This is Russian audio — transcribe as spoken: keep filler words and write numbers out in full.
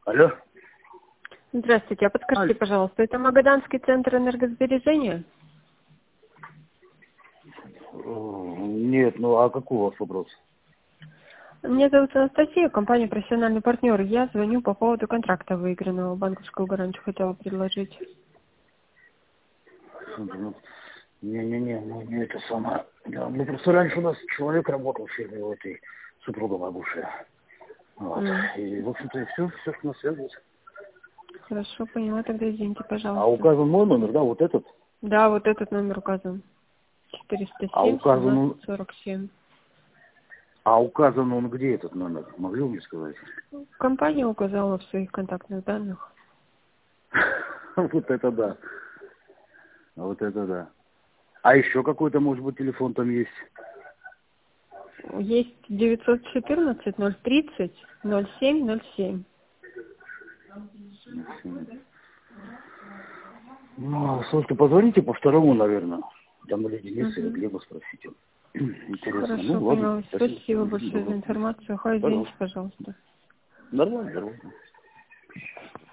Алло. Здравствуйте, а подскажите, Аль. пожалуйста, это Магаданский центр энергосбережения? Нет, ну а какой у вас вопрос? Меня зовут Анастасия, компания «Профессиональный партнер». Я звоню по поводу контракта выигранного. Банковскую гарантию хотела предложить. Не-не-не, ну не это самое. Да, ну просто раньше у нас человек работал в фирме у этой, супруга моя бывшая. Вот. М, И, в общем-то, и все, все, что нас связывает. Хорошо, поняла, тогда извините, А пожалуйста. указан мой номер, да, вот этот? Да, вот этот номер указан. четыреста А семь указан семнадцать он, сорок семь. а указан он где этот номер? Могли бы мне сказать? Компания указала в своих контактных данных. Вот это да. Вот это да. А еще какой-то, может быть, телефон там есть? Есть девятьсот четырнадцать ноль тридцать ноль семь ноль семь. Ну, слушайте, позвоните по второму, наверное. Там или Дениса, или Угу. Глеба спросите. Интересно. Ну, Хорошо, ладно. поняла. Спасибо. Спасибо большое за Добро. информацию. Ха, извините, Пожалуйста. пожалуйста. Нормально, нормально.